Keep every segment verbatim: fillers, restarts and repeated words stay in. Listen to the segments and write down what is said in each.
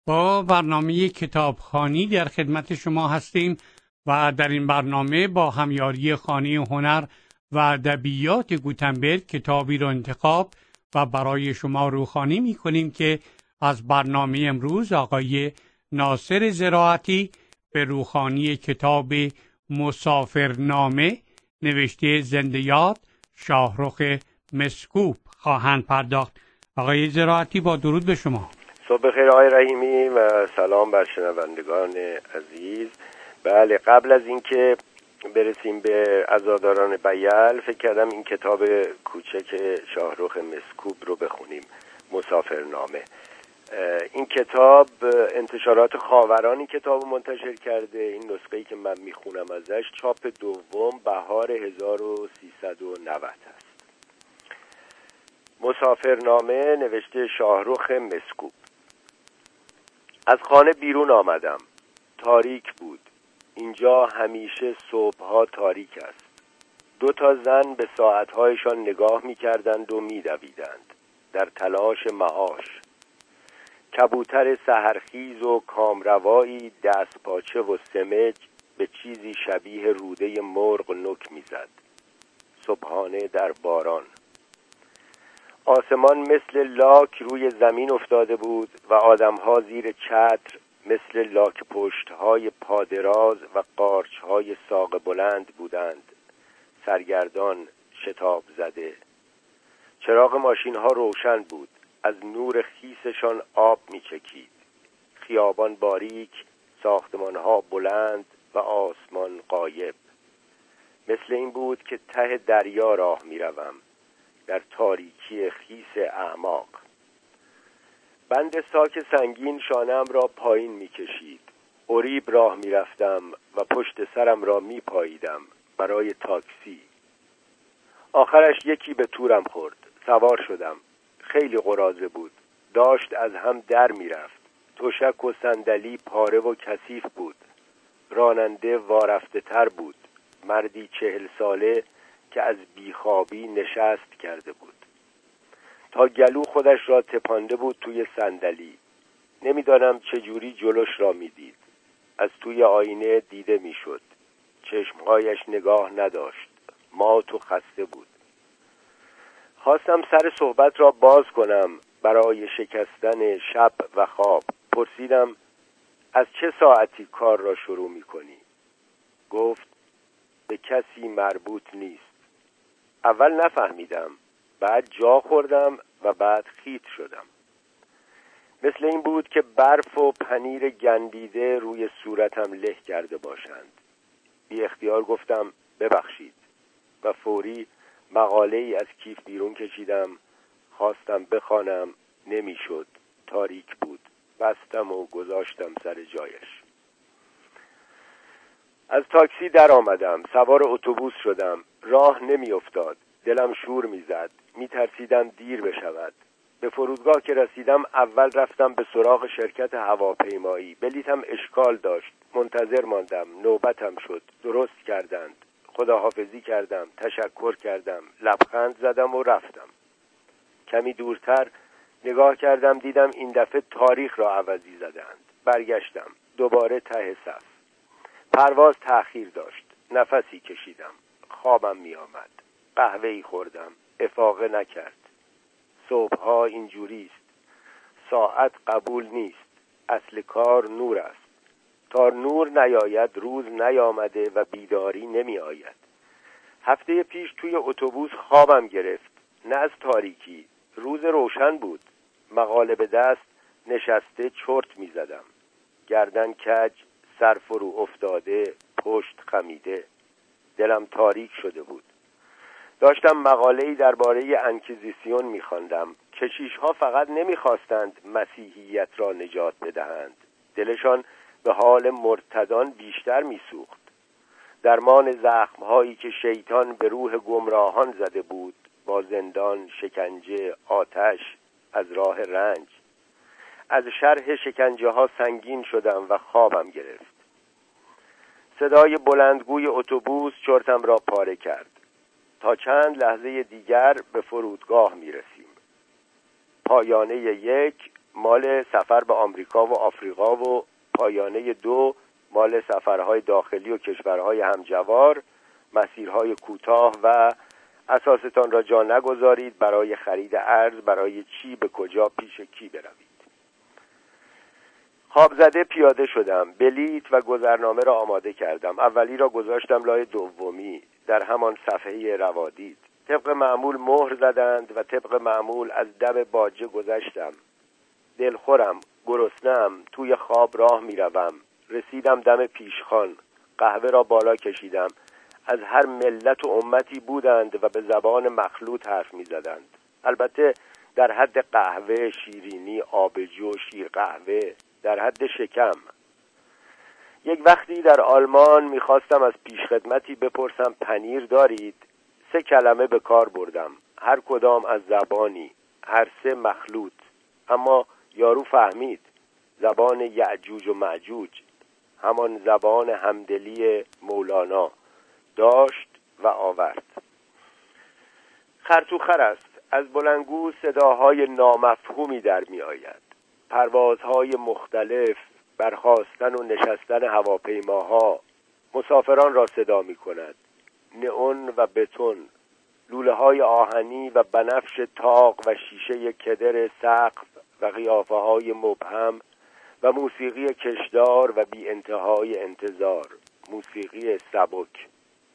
با برنامه کتابخوانی در خدمت شما هستیم و در این برنامه با همیاری خانه هنر و ادبیات گوتنبرگ کتابی را انتخاب و برای شما روخوانی می کنیم که از برنامه امروز آقای ناصر زراعتی به روخوانی کتاب مسافرنامه نوشته زنده یاد شاهرخ مسکوب خواهند پرداخت. آقای زراعتی با درود به شما. صبح بخیر آقای رحیمی و سلام بر شنوندگان عزیز. بله، قبل از اینکه برسیم به عزاداران بیل فکر کردم این کتاب کوچک شاهرخ مسکوب رو بخونیم، مسافرنامه. این کتاب انتشارات خاورانی کتاب منتشر کرده. این نسخه‌ای که من میخونم ازش چاپ دوم بهار هزار و سیصد و نود هست. مسافرنامه نوشته شاهرخ مسکوب. از خانه بیرون آمدم. تاریک بود. اینجا همیشه صبحها تاریک است. دو تا زن به ساعتهایشان نگاه می کردند و می دویدند در تلاش معاش. کبوتر سحرخیز و کامروایی دست پاچه و سمج به چیزی شبیه روده مرغ نک می زد. صبحانه در باران. آسمان مثل لاک روی زمین افتاده بود و آدمها زیر چتر مثل لاک پشتهای پادراز و قارچهای ساق بلند بودند، سرگردان، شتاب زده. چراغ ماشینها روشن بود. از نور خیسشان آب می چکید. خیابان باریک، ساختمانها بلند و آسمان غایب. مثل این بود که ته دریا راه می روم، در تاریکی خیس اعماق. بند ساک سنگین شانه‌ام را پایین می کشید. اریب راه می رفتم و پشت سرم را می پاییدم برای تاکسی. آخرش یکی به تورم خورد. سوار شدم. خیلی قراضه بود. داشت از هم در می رفت. تشک و صندلی پاره و کثیف بود. راننده وارفته تر بود. مردی چهل ساله که از بیخوابی نشست کرده بود. تا گلو خودش را تپانده بود توی صندلی. نمیدانم چجوری جلوش را میدید. از توی آینه دیده میشد. چشمهایش نگاه نداشت. مات و خسته بود. خواستم سر صحبت را باز کنم برای شکستن شب و خواب. پرسیدم از چه ساعتی کار را شروع میکنی؟ گفت به کسی مربوط نیست. اول نفهمیدم، بعد جا خوردم و بعد خیت شدم. مثل این بود که برف و پنیر گندیده روی صورتم له کرده باشند. بی اختیار گفتم ببخشید و فوری مقاله ای از کیف بیرون کشیدم. خواستم بخوانم، نمیشد. تاریک بود. بستم و گذاشتم سر جایش. از تاکسی در آمدم. سوار اتوبوس شدم. راه نمی افتاد. دلم شور می زد. می ترسیدم دیر بشود. به فرودگاه که رسیدم اول رفتم به سراغ شرکت هواپیمایی. بلیطم اشکال داشت. منتظر ماندم. نوبتم شد. درست کردند. خداحافظی کردم. تشکر کردم. لبخند زدم و رفتم. کمی دورتر نگاه کردم، دیدم این دفعه تاریخ را عوضی زدند. برگشتم. دوباره ته صف. پرواز تأخیر داشت. نفسی کشیدم. خوابم می آمد. قهوه‌ای خوردم. افاقه نکرد. صبحها اینجوری است. ساعت قبول نیست. اصل کار نور است. تا نور نیاید روز نیامده و بیداری نمی آید. هفته پیش توی اتوبوس خوابم گرفت. نه از تاریکی. روز روشن بود. مقاله به دست نشسته چرت می زدم. گردن کج، سر فرو افتاده، پشت خمیده. دلم تاریک شده بود. داشتم مقاله‌ای درباره انکیزیسیون می‌خواندم. کشیش‌ها فقط نمی‌خواستند مسیحیت را نجات بدهند. دلشان به حال مرتدان بیشتر می‌سوخت. درمان زخم‌هایی که شیطان به روح گمراهان زده بود، با زندان، شکنجه، آتش، از راه رنج. از شرح شکنجه ها سنگین شدم و خوابم گرفت. صدای بلندگوی اتوبوس چرتم را پاره کرد. تا چند لحظه دیگر به فرودگاه می رسیم. پایانه یک، مال سفر به آمریکا و آفریقا و پایانه دو مال سفرهای داخلی و کشورهای همجوار، مسیرهای کوتاه و اساستان را جا نگذارید برای خرید ارز برای چی به کجا پیش کی بروید. خواب زده پیاده شدم. بلیط و گذرنامه را آماده کردم. اولی را گذاشتم لای دومی در همان صفحه روادید. طبق معمول مهر زدند و طبق معمول از دم باجه گذشتم. دلخورم، گرسنه‌ام، توی خواب راه میروم. رسیدم دم پیشخوان. قهوه را بالا کشیدم. از هر ملت و امتی بودند و به زبان مخلوط حرف می‌زدند. البته در حد قهوه، شیرینی، آبجو، شیر قهوه، در حد شکم. یک وقتی در آلمان می‌خواستم از پیشخدمتی بپرسم پنیر دارید؟ سه کلمه به کار بردم، هر کدام از زبانی، هر سه مخلوط. اما یارو فهمید. زبان یعجوج و معجوج، همان زبان همدلی مولانا، داشت و آورد. خرطوخر است. از بلندگو صداهای نامفهومی در می آید. پروازهای مختلف، برخاستن و نشستن هواپیماها، مسافران را صدا می کند. نئون و بتون، لوله های آهنی و بنفش تاق و شیشه کدر سقف و قیافه های مبهم و موسیقی کشدار و بی انتهای انتظار، موسیقی سبک.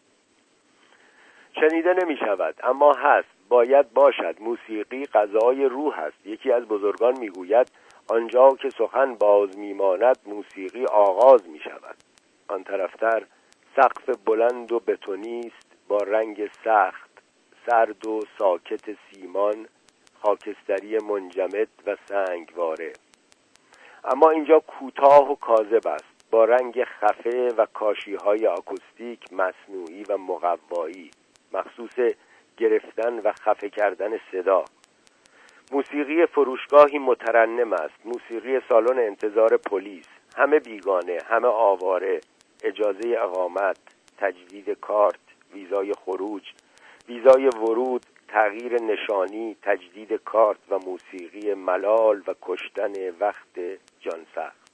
شنیده نمی شود اما هست، باید باشد. موسیقی غذای روح است. یکی از بزرگان می گوید آنجا که سخن باز می ماند موسیقی آغاز می شود. آن طرفتر سقف بلند و بتونی است با رنگ سخت، سرد و ساکت سیمان، خاکستری منجمد و سنگواره. اما اینجا کوتاه و کاذب است با رنگ خفه و کاشی‌های آکوستیک مصنوعی و مقوایی، مخصوص گرفتن و خفه کردن صدا. موسیقی فروشگاهی مترنم است، موسیقی سالن انتظار پلیس، همه بیگانه، همه آواره، اجازه اقامت، تجدید کارت، ویزای خروج، ویزای ورود، تغییر نشانی، تجدید کارت و موسیقی ملال و کشتن وقت جان سخت.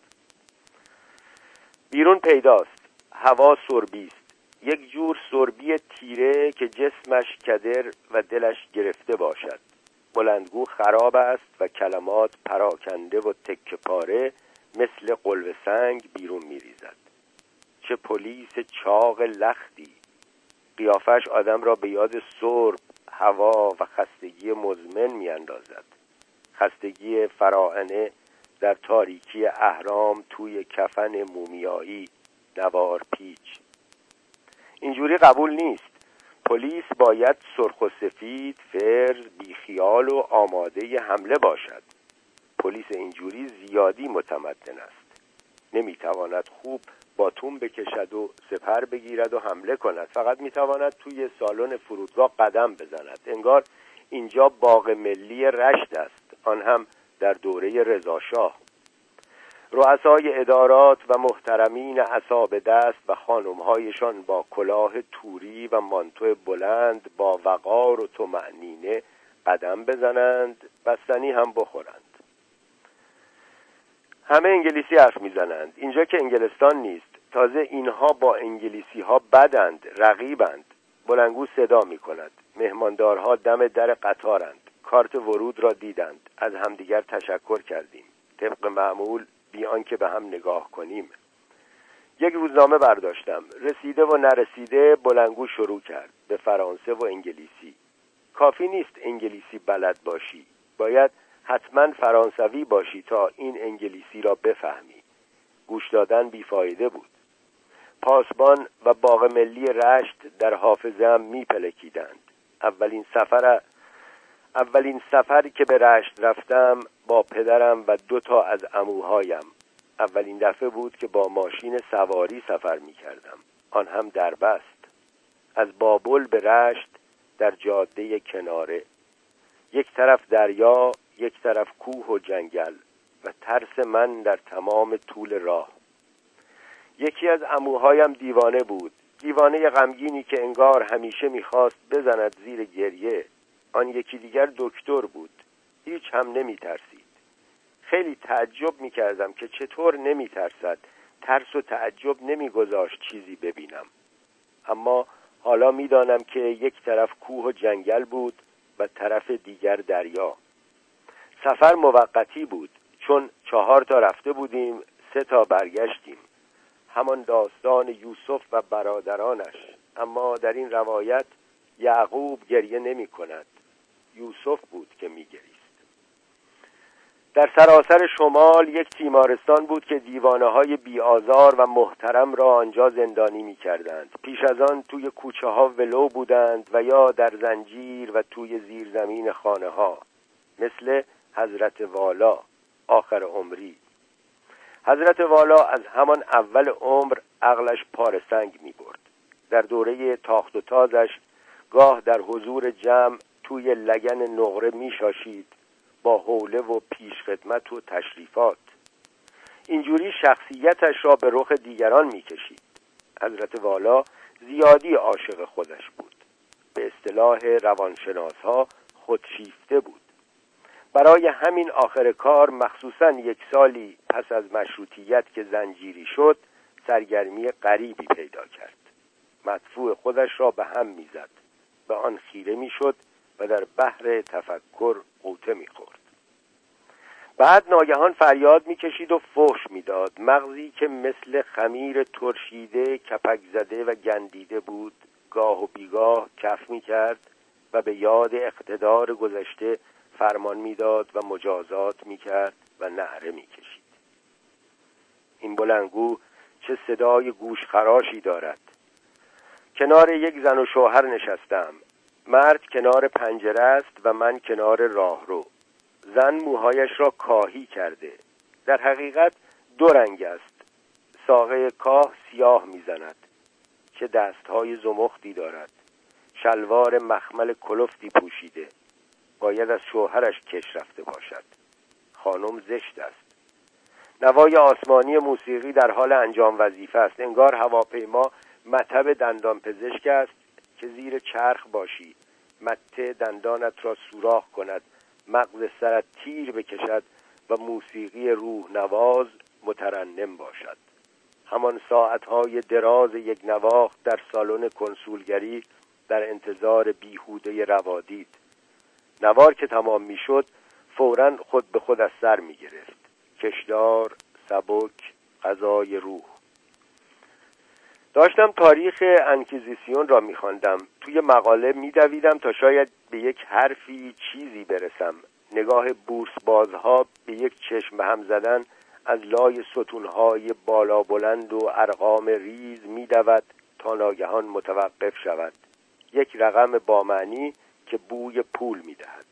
بیرون پیداست. هوا سربی است. یک جور سربی تیره که جسمش کدر و دلش گرفته باشد. بلندگو خراب است و کلمات پراکنده و تکه پاره مثل قلوه سنگ بیرون می‌ریزد. چه پلیس چاق لختی. قیافش آدم را به یاد سرب، هوا و خستگی مزمن می‌اندازد. خستگی فراعنه در تاریکی اهرام توی کفن مومیایی، نوار پیچ. اینجوری قبول نیست. پلیس باید سرخ و سفید، فرز، بیخیال و آماده حمله باشد. پلیس اینجوری زیادی متمدن است. نمیتواند خوب باتون بکشد و سپر بگیرد و حمله کند. فقط میتواند توی سالن فرودگاه قدم بزند. انگار اینجا باغ ملی رشت است، آن هم در دوره رضاشاه. رؤسای ادارات و محترمین اصحاب دست و خانمهایشان با کلاه توری و مانتو بلند با وقار و طمأنینه قدم بزنند، بستنی هم بخورند. همه انگلیسی حرف میزنند. اینجا که انگلستان نیست. تازه اینها با انگلیسی ها بدند، رقیبند. بلندگو صدا می کند. مهماندارها دم در قطارند. کارت ورود را دیدند. از همدیگر تشکر کردیم. طبق معمول بی آنکه به هم نگاه کنیم. یک روزنامه برداشتم. رسیده و نرسیده بلندگو شروع کرد به فرانسه و انگلیسی. کافی نیست انگلیسی بلد باشی، باید حتما فرانسوی باشی تا این انگلیسی را بفهمی. گوش دادن بیفایده بود. پاسبان و باغ ملی رشت در حافظه‌ام میپلکیدند. اولین سفر اولین سفری که به رشت رفتم با پدرم و دو تا از عموهایم. اولین دفعه بود که با ماشین سواری سفر میکردم، آن هم در بست. از بابل به رشت در جاده کناره. یک طرف دریا، یک طرف کوه و جنگل و ترس من در تمام طول راه. یکی از عموهایم دیوانه بود، دیوانه غمگینی که انگار همیشه میخواست بزند زیر گریه. آن یکی دیگر دکتر بود، هیچ هم نمیترسید. خیلی تعجب می‌کردم که چطور نمی‌ترسد، ترس و تعجب نمی‌گذاشت چیزی ببینم. اما حالا می‌دانم که یک طرف کوه و جنگل بود و طرف دیگر دریا. سفر موقتی بود، چون چهار تا رفته بودیم، سه تا برگشتیم. همان داستان یوسف و برادرانش، اما در این روایت یعقوب گریه نمی کند، یوسف بود که می گریست. در سراسر شمال یک تیمارستان بود که دیوانه های بی آزار و محترم را آنجا زندانی می کردند. پیش از آن توی کوچه ها ولو بودند و یا در زنجیر و توی زیرزمین خانه ها، مثل حضرت والا آخر عمری. حضرت والا از همان اول عمر عقلش پاره سنگ می برد. در دوره تاخت و تازش گاه در حضور جمع توی لگن نقره می شاشید با حوله و پیشخدمت و تشریفات. اینجوری شخصیتش را به رخ دیگران می کشید. حضرت والا زیادی عاشق خودش بود. به اصطلاح روانشناسها خودشیفته بود. برای همین آخر کار، مخصوصاً یک سالی پس از مشروطیت که زنجیری شد، سرگرمی غریبی پیدا کرد. مدفوع خودش را به هم میزد، به آن خیره میشد و در بحر تفکر غوطه میخورد. بعد ناگهان فریاد میکشید و فحش میداد. مغزی که مثل خمیر ترشیده، کپک زده و گندیده بود، گاه و بیگاه کف میکرد و به یاد اقتدار گذشته فرمان میداد و مجازات میکرد و نعره میکشید. این بلندگو چه صدای گوشخراشی دارد. کنار یک زن و شوهر نشستم. مرد کنار پنجره است و من کنار راهرو. زن موهایش را کاهی کرده. در حقیقت دو رنگ است. ساقه کاه سیاه میزند. چه دستهای زمختی دارد. شلوار مخمل کلفتی پوشیده. باید از شوهرش کش رفته باشد. خانم زشت است. نوای آسمانی موسیقی در حال انجام وظیفه است. انگار هواپیما مطب دندان پزشک است که زیر چرخ باشی، مته دندانت را سوراخ کند، مغز سرت تیر بکشد و موسیقی روح نواز مترنم باشد. همان ساعتهای دراز یک نواخت در سالن کنسولگری در انتظار بیهوده روادید. نوار که تمام می شد فوراً خود به خود از سر می گرفت. کشدار، سبک، غذای روح. داشتم تاریخ انکیزیسیون را می خواندم. توی مقاله می دویدم تا شاید به یک حرفی چیزی برسم. نگاه بورس بازها به یک چشم هم زدن از لای ستونهای بالا بلند و ارقام ریز می دود تا ناگهان متوقف شود. یک رقم با معنی که بوی پول می دهد.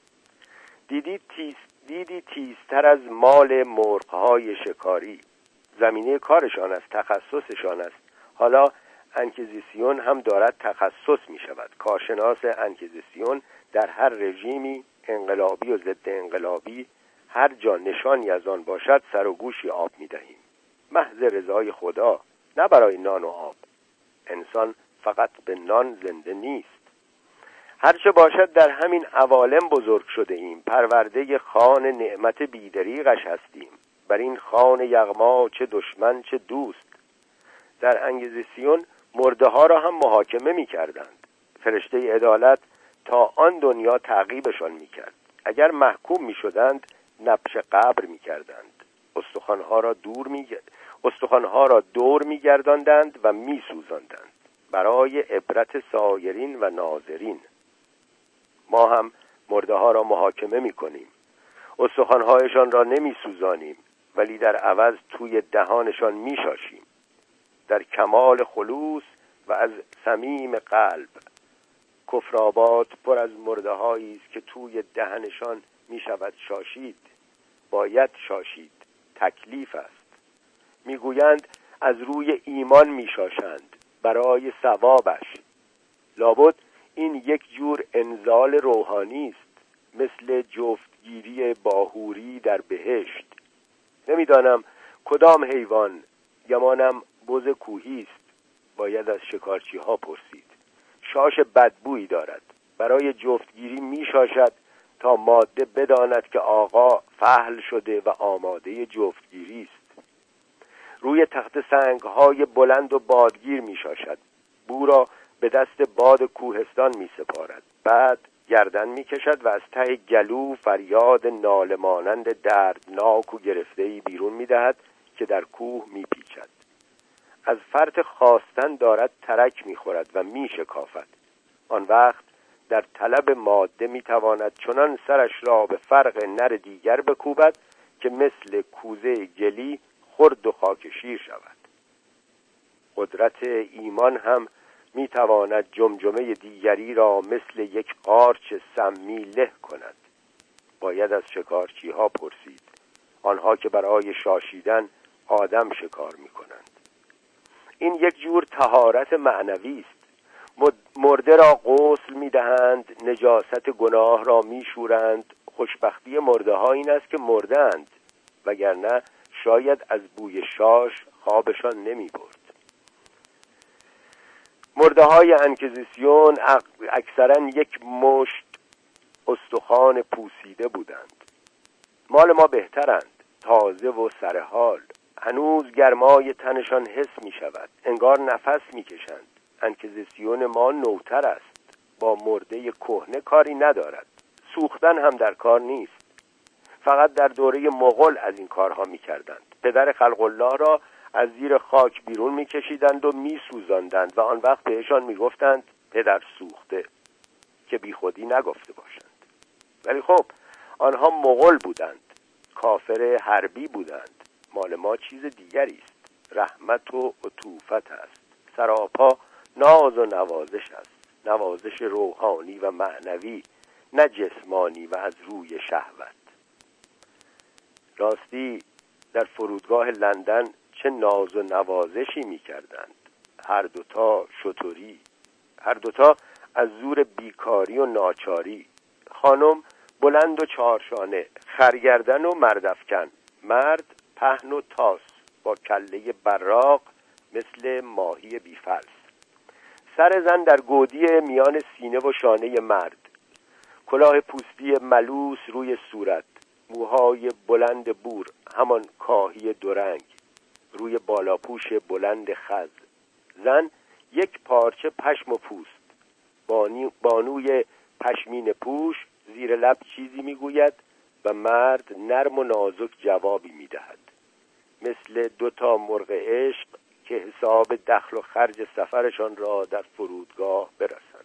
دیدی تیز دیدی تیزتر از مال مرغ‌های شکاری. زمینه کارشان است، تخصصشان است. حالا انکیزیسیون هم دارد تخصص می شود. کارشناس انکیزیسیون در هر رژیمی، انقلابی و ضد انقلابی، هر جا نشانی از آن باشد سر و گوشی آب می دهیم. محض رضای خدا، نه برای نان و آب. انسان فقط به نان زنده نیست. هرچه باشد در همین عوالم بزرگ شده ایم. پرورده خوان نعمت بیدریغش هستیم. بر این خوان یغما چه دشمن چه دوست. در انکیزیسیون مرده ها را هم محاکمه می کردند. فرشته عدالت تا آن دنیا تعقیبشان می کرد. اگر محکوم می شدند نبش قبر می کردند. استخوانها را دور می استخوانها را دور می گرداندند و می سوزاندند برای عبرت سایرین و ناظرین. ما هم مرده ها را محاکمه می کنیم. استخوانهایشان را نمی سوزانیم، ولی در عوض توی دهانشان می شاشیم. در کمال خلوص و از صمیم قلب. کفرآباد پر از مرده هایی است که توی دهنشان می شود شاشید. باید شاشید. تکلیف است. می گویند از روی ایمان می شاشند برای ثوابش. لابد این یک جور انزال روحانی است، مثل جفتگیری باهوری در بهشت. نمیدانم کدام حیوان، گمانم بز کوهی است. باید از شکارچی ها پرسید. شاش بدبویی دارد. برای جفتگیری می شاشد تا ماده بداند که آقا فحل شده و آماده جفتگیری است. روی تخت سنگ‌های بلند و بادگیر می‌شاشد. بو را به دست باد کوهستان می‌سپارد. بعد گردن می‌کشد و از ته گلو فریاد ناله مانند دردناک و گرفته‌ای بیرون می‌دهد که در کوه می‌پیچد. از فرط خواستن دارد ترک می‌خورد و می‌شکافد. آن وقت در طلب ماده می‌تواند چنان سرش را به فرق نر دیگر بکوبد که مثل کوزه گلی خرد و خاکشیر شود. قدرت ایمان هم می‌تواند جمجمه دیگری را مثل یک قارچ سمی له کند. باید از شکارچی‌ها پرسید، آنها که برای شاشیدن آدم شکار می‌کنند. این یک جور طهارت معنوی است. مرده را غسل می‌دهند، نجاست گناه را می‌شورند. خوشبختی مرده ها این است که مردند، وگرنه شاید از بوی شاش خوابشان نمی‌برد. مرده های انکیزیسیون اکثرا یک مشت استخوان پوسیده بودند. مال ما بهترند، تازه و سرحال. هنوز گرمای تنشان حس می شود، انگار نفس می کشند. انکیزیسیون ما نوتر است، با مرده کهنه کاری ندارد. سوختن هم در کار نیست. فقط در دوره مغول از این کارها می کردند. پدر خلق الله را از زیر خاک بیرون می کشیدند و می سوزاندند و آن وقت بهشان می گفتند پدر سوخته، که بی خودی نگفته باشند. ولی خب آنها مغول بودند، کافر حربی بودند. مال ما چیز دیگری است، رحمت و عطوفت است، سراپا ناز و نوازش است، نوازش روحانی و معنوی، نه جسمانی و از روی شهوت. راستی در فرودگاه لندن چه ناز و نوازشی می کردند. هر دوتا شتری، هر دوتا از زور بیکاری و ناچاری. خانم بلند و چارشانه، خرگردن و مردافکن، مرد پهن و تاس با کله براق مثل ماهی بیفلس. سر زن در گودی میان سینه و شانه مرد، کلاه پوستی ملوس روی صورت، موهای بلند بور همان کاهی دورنگ روی بالاپوش بلند خز. زن یک پارچه پشم و پوست، بانی بانوی پشمین پوش زیر لب چیزی میگوید و مرد نرم و نازک جوابی میدهد، مثل دو تا مرغ عشق که حساب دخل و خرج سفرشان را در فرودگاه برسند.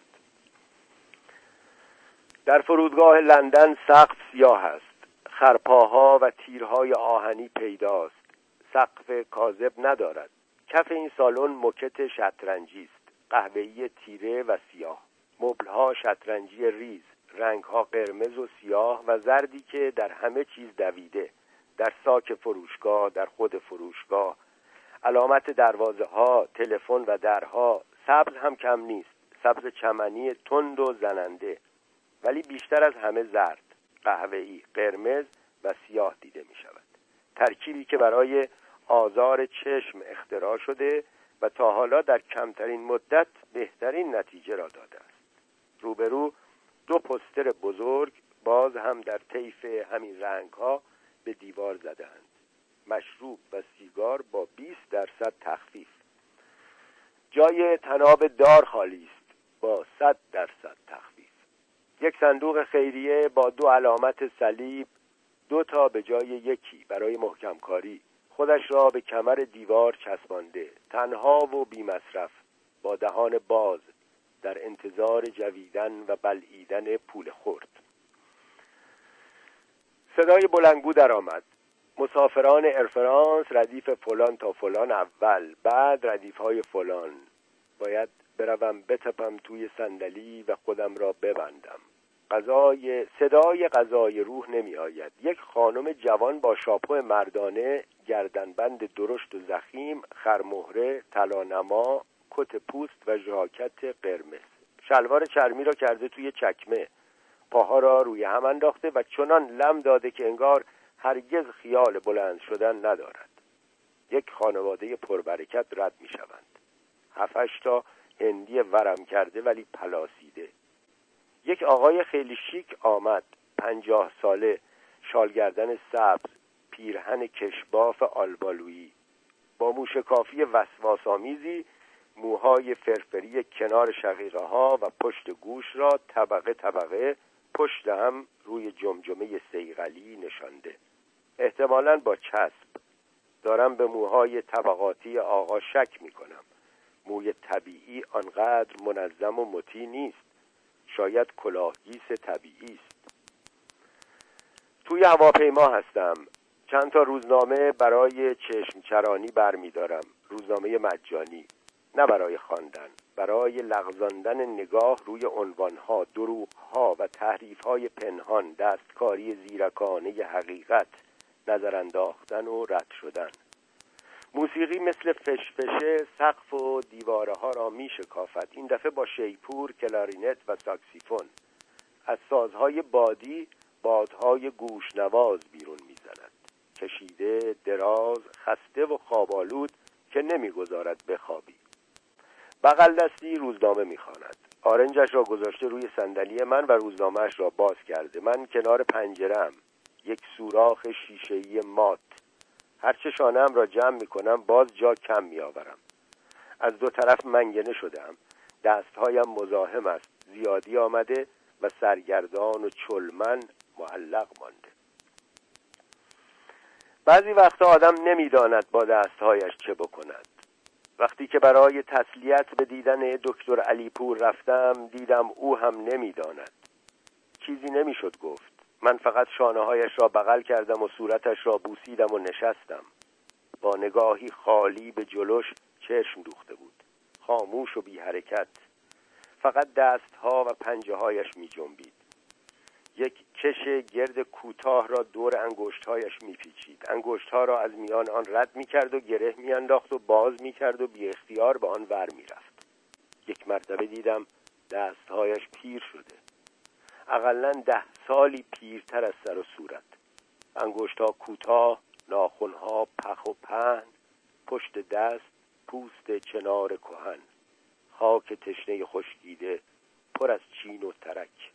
در فرودگاه لندن سقف سیاه است، خرپاها و تیرهای آهنی پیداست. سقف کاذب ندارد. کف این سالن موکت شطرنجی است، قهوه‌ای تیره و سیاه. مبل‌ها شطرنجی ریز، رنگ‌ها قرمز و سیاه و زردی که در همه چیز دویده، در ساک فروشگاه، در خود فروشگاه، علامت دروازه‌ها، تلفن و درها. سبز هم کم نیست، سبز چمنی تند و زننده، ولی بیشتر از همه زرد، قهوه‌ای، قرمز و سیاه دیده می شود. ترکیبی که برای آزار چشم اختراع شده و تا حالا در کمترین مدت بهترین نتیجه را داده است. روبرو دو پوستر بزرگ باز هم در طیف همین رنگ‌ها به دیوار زده‌اند. مشروب و سیگار با بیست درصد تخفیف. جای تناب دار خالی است با صد درصد تخفیف. یک صندوق خیریه با دو علامت صلیب، دو تا به جای یکی برای محکم کاری، خودش را به کمر دیوار چسبانده، تنها و بی مصرف، با دهان باز، در انتظار جویدن و بلعیدن پول خرد. صدای بلندگو در آمد. مسافران ارفرانس ردیف فلان تا فلان اول، بعد ردیف های فلان. باید بروم بتپم توی صندلی و خودم را ببندم. غذای صدای غذای روح نمی آید. یک خانم جوان با شاپو مردانه، گردنبند درشت و ضخیم، خرمهره، طلانما، کت پوست و ژاکت قرمز. شلوار چرمی را کرده توی چکمه، پاها را روی هم انداخته و چنان لم داده که انگار هرگز خیال بلند شدن ندارد. یک خانواده پربرکت رد می شوند. هفتش تا هندی ورم کرده ولی پلاسیده. یک آقای خیلی شیک آمد. پنجاه ساله، شالگردن سبز، پیرهن کشباف آلبالویی، با موشکافی وسواس‌آمیزی، موهای فرفری کنار شقیقه ها و پشت گوش را طبقه طبقه پشت هم روی جمجمه صیقلی نشانده. احتمالاً با چسب. دارم به موهای طبقاتی آقا شک می کنم. موی طبیعی آنقدر منظم و مطیع نیست. شاید کلاهگیس طبیعی است. توی هواپیما هستم. چند تا روزنامه برای چشمچرانی برمی دارم. روزنامه مجانی، نه برای خواندن، برای لغزاندن نگاه روی عنوانها، دروغها و تحریفهای پنهان، دستکاری زیرکانه حقیقت، نظر انداختن و رد شدن. موسیقی مثل فشفشه سقف و دیواره ها را می شکافد. این دفعه با شیپور، کلارینت و ساکسیفون. از سازهای بادی بادهای گوشنواز بیرون می زند. کشیده، دراز، خسته و خوابالود که نمی گذارد بخوابی. بغل دستی روزنامه می خواند. آرنجش را گذاشته روی صندلی من و روزنامه‌اش را باز کرده. من کنار پنجره‌ام، یک سوراخ شیشه‌ای مات. هرچه شانه‌ام را جمع می کنم باز جا کم می آورم. از دو طرف منگنه شدم. دستهایم مزاحم است. زیادی آمده و سرگردان و چلمن معلق مانده. بعضی وقتا آدم نمیداند با دستهایش چه بکند. وقتی که برای تسلیت به دیدن دکتر علیپور رفتم، دیدم او هم نمیداند. چیزی نمیشد گفت. من فقط شانه‌هایش را بغل کردم و صورتش را بوسیدم و نشستم. با نگاهی خالی به جلوش چشم دوخته بود. خاموش و بی حرکت. فقط دستها و پنجه‌هایش می جنبید. یک کش گرد کوتاه را دور انگشت‌هایش می‌پیچید. انگشت‌ها را از میان آن رد می‌کرد و گره می‌انداخت و باز می‌کرد و بی اختیار به آن ور می‌رفت. یک مرتبه دیدم دست‌هایش پیر شده. اقلاً ده سالی پیرتر از سر و صورت. انگشت‌ها کوتاه، ناخن‌ها پخ و پهن، پشت دست پوست چنار کهن، خاک تشنه خشکیده پر از چین و ترک.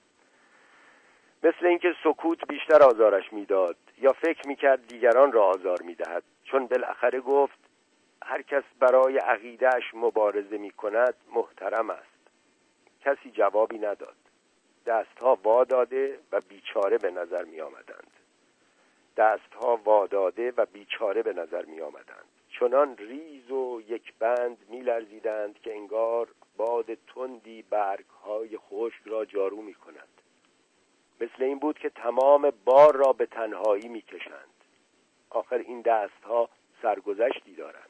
مثل اینکه سکوت بیشتر آزارش میداد یا فکر میکرد دیگران را آزار میدهد، چون بالاخره گفت هر کس برای عقیده‌اش مبارزه میکند محترم است. کسی جوابی نداد. دستها واداده و بیچاره به نظر می آمدند. دستها واداده و بیچاره به نظر می آمدند. چنان ریز و یک بند می لرزیدند که انگار باد تندی برگهای خشک را جارو می کند. مثل این بود که تمام بار را به تنهایی می کشند. آخر این دستها سرگذشتی دارند.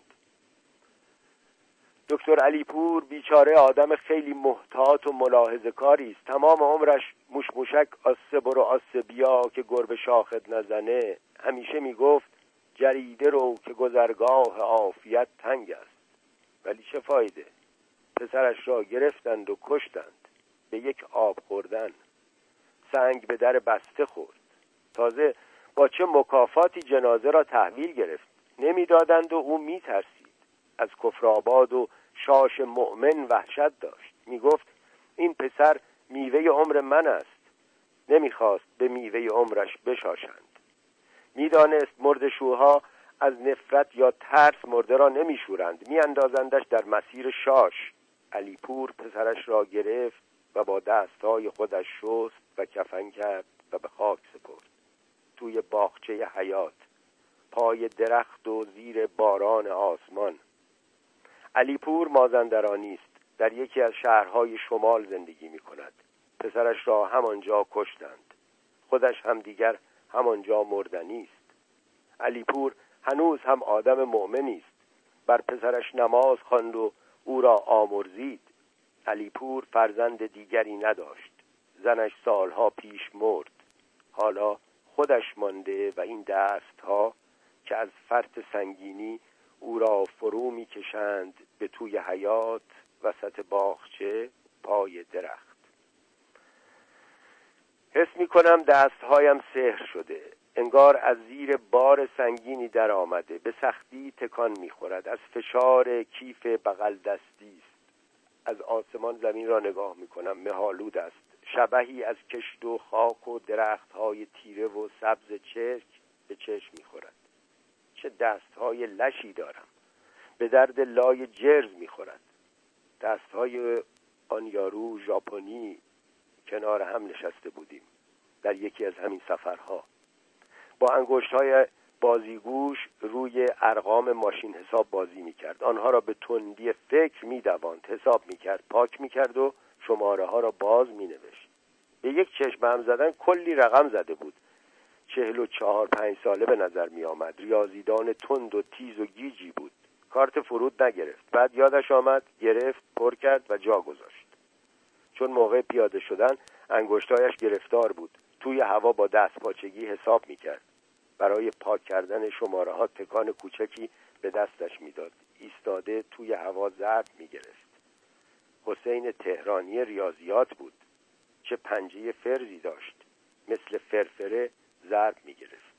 دکتر علیپور بیچاره آدم خیلی محتاط و ملاحظه کاری است. تمام عمرش موش موشک آسه برو آسه بیا که گربه شاخت نزنه. همیشه می گفت جریده رو که گذرگاه عافیت تنگ است. ولی چه فایده؟ پسرش را گرفتند و کشتند به یک آب خوردن. سنگ به در بسته خورد. تازه با چه مکافاتی جنازه را تحویل گرفت. نمیدادند و او میترسید. از کفرآباد و شاش مؤمن وحشت داشت. میگفت این پسر میوه عمر من است. نمیخواست به میوه عمرش بشاشند. میدانست مردشوها از نفرت یا ترس مرده را نمیشورند، میاندازندش در مسیر شاش. علیپور پسرش را گرفت و با دستهای خودش شست و کفن کرد و به خاک سپرد. توی باغچه حیات، پای درخت و زیر باران آسمان. علیپور مازندرانی است. در یکی از شهرهای شمال زندگی می کند. پسرش را همانجا کشتند. خودش هم دیگر همانجا مردنی است. علیپور هنوز هم آدم مؤمنی است. بر پسرش نماز خواند و او را آمرزید. علیپور فرزند دیگری نداشت. زنش سالها پیش مرد. حالا خودش مانده و این دستها که از فرط سنگینی او را فرو می کشند به توی حیات وسط باغچه پای درخت. حس می کنم دستهایم سحر شده. انگار از زیر بار سنگینی در آمده. به سختی تکان می خورد. از فشار کیف بغل دستی است. از آسمان زمین را نگاه می کنم. مه‌آلود است. شبحی از کشت و خاک و درختهای تیره و سبز چرک به چشم میخورد. چه دستهای لشی دارم، به درد لای جرز میخورد. دستهای آن یارو ژاپنی کنار هم نشسته بودیم در یکی از همین سفرها. با انگشت‌های بازیگوش روی ارقام ماشین حساب بازی میکرد. آنها را به تندی فکر میدواند، حساب میکرد، پاک میکرد و شماره ها را باز مینوشت. به یک چشم هم زدن کلی رقم زده بود. چهل و چهار پنج ساله به نظر می آمد. ریاضیدان تند و تیز و گیجی بود. کارت فرود نگرفت. بعد یادش آمد، گرفت، پر کرد و جا گذاشت. چون موقع پیاده شدن انگشتایش گرفتار بود. توی هوا با دست پاچگی حساب میکرد. برای پاک کردن شماره ها تکان کوچکی به دستش میداد. ایستاده توی هوا ضرب میگرفت. حسین تهرانی ریاضیات بود. چه پنجه فرزی داشت. مثل فرفره ضرب میگرفت.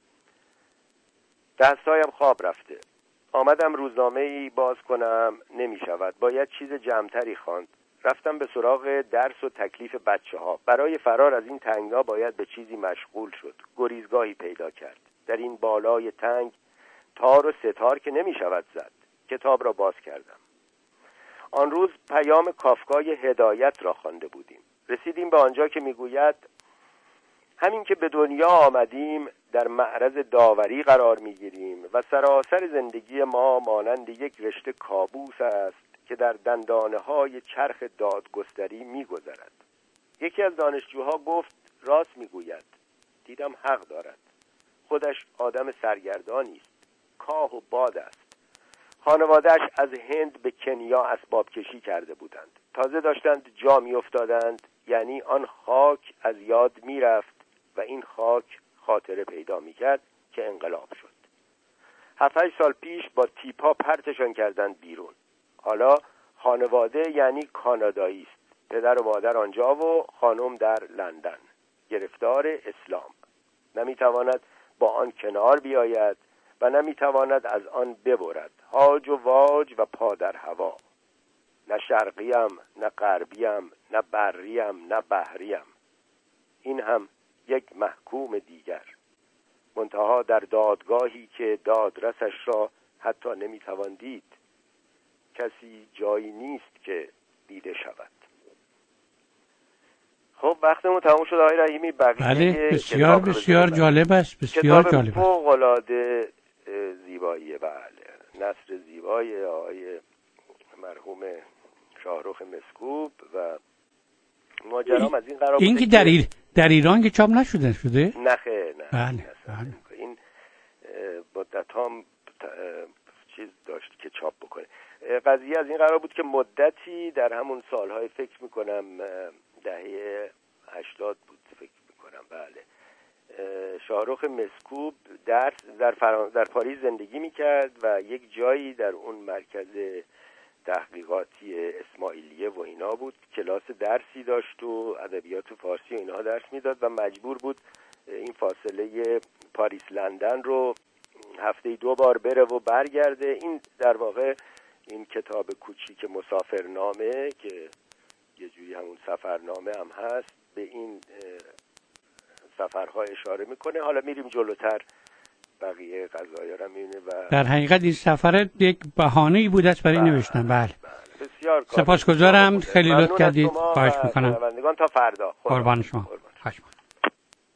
دستایم خواب رفته. آمدم روزنامه ای باز کنم، نمی شود. باید چیز جمعتری خواند. رفتم به سراغ درس و تکلیف بچه ها. برای فرار از این تنگنا باید به چیزی مشغول شد. گریزگاهی پیدا کرد. در این بالای تنگ تار و ستار که نمی شود زد. کتاب را باز کردم. آن روز پیام کافکای هدایت را خوانده بودیم. رسیدیم به آنجا که میگوید همین که به دنیا آمدیم در معرض داوری قرار میگیریم و سراسر زندگی ما مانند یک رشته کابوس است که در دندانه های چرخ دادگستری میگذرد. یکی از دانشجوها گفت راست میگوید. دیدم حق دارد. خودش آدم سرگردانی است. کاه و باد است. خانواده‌اش از هند به کنیا اسباب کشی کرده بودند. تازه داشتند جا می افتادند، یعنی آن خاک از یاد می رفت و این خاک خاطره پیدا می کرد که انقلاب شد. هفت هشت سال پیش با تیپا پرتشان کردند بیرون. حالا خانواده یعنی کانادایی است. پدر و مادر آنجا و خانم در لندن. گرفتار اسلام. نمی تواند با آن کنار بیاید و نمی تواند از آن ببرد. هاج و واج و پا در هوا. نه شرقیم، نه غربیم، نه بریم، نه بحریم. این هم یک محکوم دیگر. منتها در دادگاهی که دادرسش را حتی نمیتوان دید. کسی جایی نیست که دیده شود. خب وقتمون تموم شد آقای رحیمی. بقیه بله بسیار بسیار جالب است. بسیار کتاب جالب است. فوق العاده زیباییه. بله نثر زیبای آقای مرحوم شاهرخ مسکوب و ماجرام از این قرار بود. این که در, ایر... در ایران که چاپ نشده شده؟ نه خیر نه. بله بله. این مدت هم چیز داشت که چاپ بکنه. قضیه از این قرار بود که مدتی در همون سالهای فکر میکنم دهه هشتاد بود فکر میکنم. بله شاهرخ مسکوب درس در, فران... در پاریس زندگی میکرد و یک جایی در اون مرکز تحقیقاتی اسماعیلیه و اینا بود. کلاس درسی داشت و ادبیات فارسی و اینها درس میداد و مجبور بود این فاصله پاریس لندن رو هفته دو بار بره و برگرده. این در واقع این کتاب کوچیک مسافرنامه که یه جوری همون سفرنامه هم هست به این سفرها اشاره میکنه. حالا میریم جلوتر بقیه قضایا رو میبینه و در حقیقت این سفر یک بهانه‌ای بود است برای نوشتن. بله بسیار سپاسگزارم. خیلی لطف کردید. خواهش میکنم. تا فردا. قربان شما.